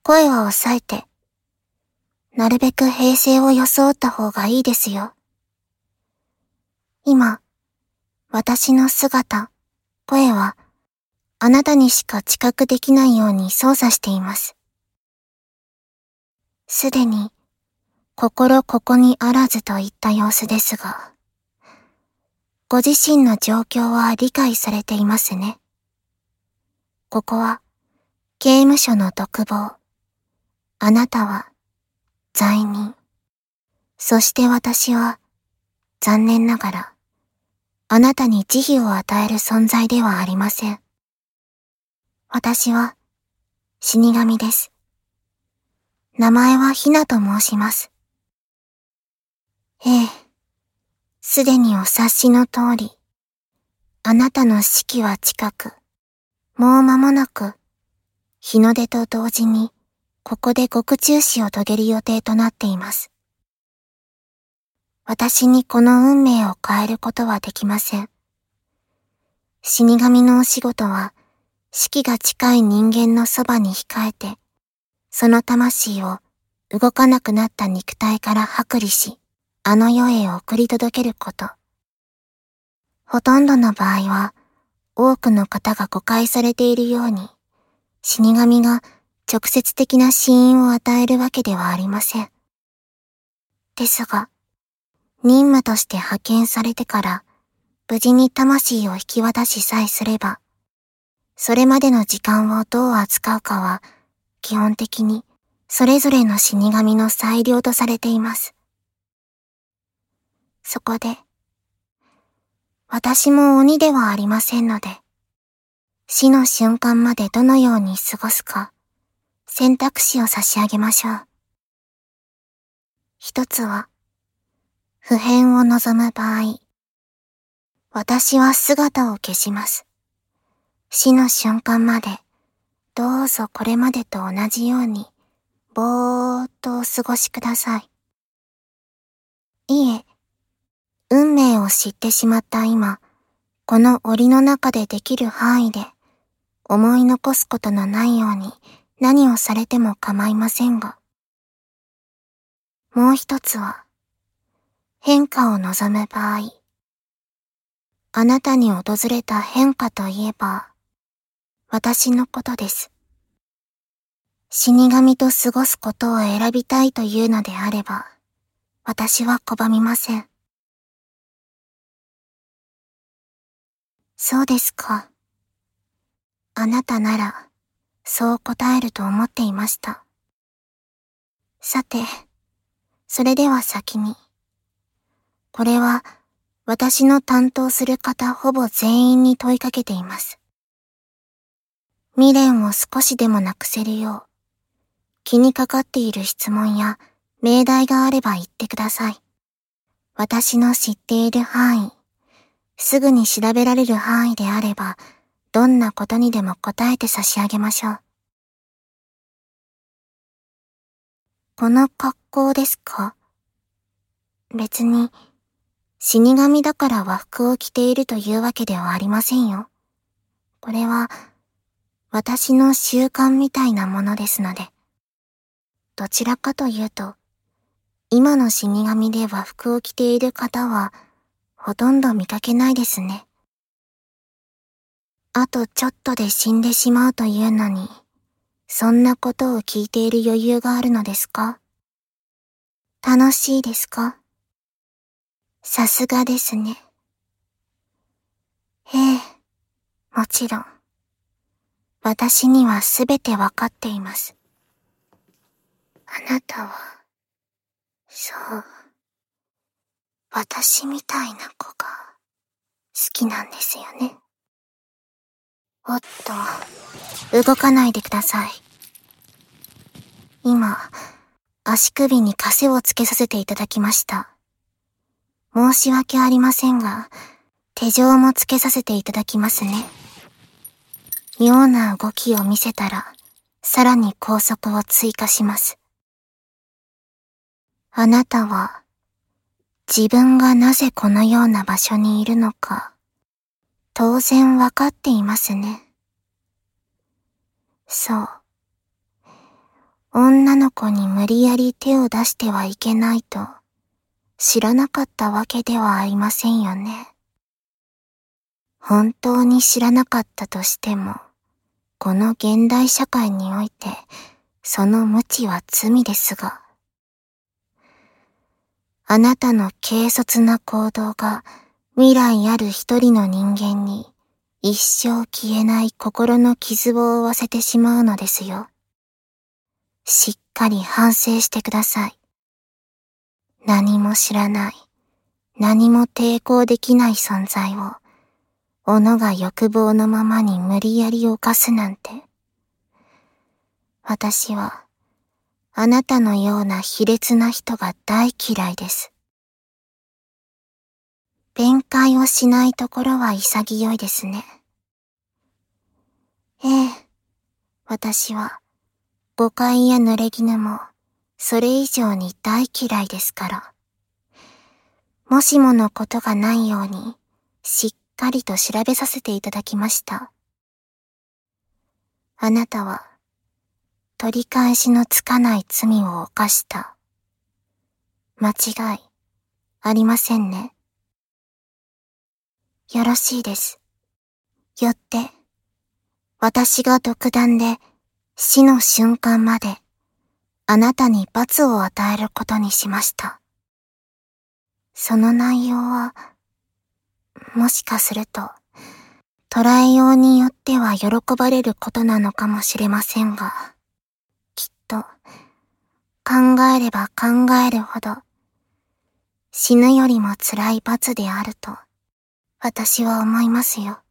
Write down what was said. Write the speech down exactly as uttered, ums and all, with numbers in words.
声は抑えて、なるべく平静を装った方がいいですよ。今、私の姿、声は、あなたにしか知覚できないように操作しています。すでに、心ここにあらずといった様子ですが、ご自身の状況は理解されていますね。ここは、刑務所の独房。あなたは、罪人。そして私は、残念ながら、あなたに慈悲を与える存在ではありません。私は、死神です。名前はひなと申します。ええ、すでにお察しの通り、あなたの死期は近く、もう間もなく、日の出と同時に、ここで獄中死を遂げる予定となっています。私にこの運命を変えることはできません。死神のお仕事は、死期が近い人間のそばに控えて、その魂を動かなくなった肉体から剥離し、あの世へ送り届けること。ほとんどの場合は、多くの方が誤解されているように、死神が直接的な死因を与えるわけではありません。ですが、任務として派遣されてから、無事に魂を引き渡しさえすれば、それまでの時間をどう扱うかは、基本的にそれぞれの死神の裁量とされています。そこで、私も鬼ではありませんので、死の瞬間までどのように過ごすか、選択肢を差し上げましょう。一つは、不変を望む場合、私は姿を消します。死の瞬間まで、どうぞこれまでと同じように、ぼーっとお過ごしください。いえ、運命を知ってしまった今、この檻の中でできる範囲で、思い残すことのないように何をされても構いませんが。もう一つは、変化を望む場合、あなたに訪れた変化といえば、私のことです。死神と過ごすことを選びたいというのであれば、私は拒みません。そうですか。あなたなら、そう答えると思っていました。さて、それでは先に。これは、私の担当する方ほぼ全員に問いかけています。未練を少しでもなくせるよう、気にかかっている質問や命題があれば言ってください。私の知っている範囲、すぐに調べられる範囲であれば、どんなことにでも答えて差し上げましょう。この格好ですか？別に、死神だから和服を着ているというわけではありませんよ。これは、私の習慣みたいなものですので。どちらかというと、今の死神で和服を着ている方は、ほとんど見かけないですね。あとちょっとで死んでしまうというのに、そんなことを聞いている余裕があるのですか？楽しいですか？さすがですね。ええ、もちろん。私にはすべてわかっています。あなたは、そう、私みたいな子が好きなんですよね。おっと、動かないでください。今、足首に枷をつけさせていただきました。申し訳ありませんが、手錠もつけさせていただきますね。妙な動きを見せたら、さらに拘束を追加します。あなたは、自分がなぜこのような場所にいるのか、当然わかっていますね。そう。 女の子に無理やり手を出してはいけないと知らなかったわけではありませんよね。本当に知らなかったとしても、この現代社会においてその無知は罪ですが、あなたの軽率な行動が未来ある一人の人間に一生消えない心の傷を負わせてしまうのですよ。しっかり反省してください。何も知らない、何も抵抗できない存在を、己が欲望のままに無理やり犯すなんて。私は、あなたのような卑劣な人が大嫌いです。弁解をしないところは潔いですね。ええ、私は誤解や濡れ衣もそれ以上に大嫌いですから。もしものことがないようにしっかりと調べさせていただきました。あなたは取り返しのつかない罪を犯した。間違いありませんね。よろしいです。よって、私が独断で死の瞬間まであなたに罰を与えることにしました。その内容は、もしかすると、捉えようによっては喜ばれることなのかもしれませんが、きっと、考えれば考えるほど、死ぬよりも辛い罰であると、私は思いますよ。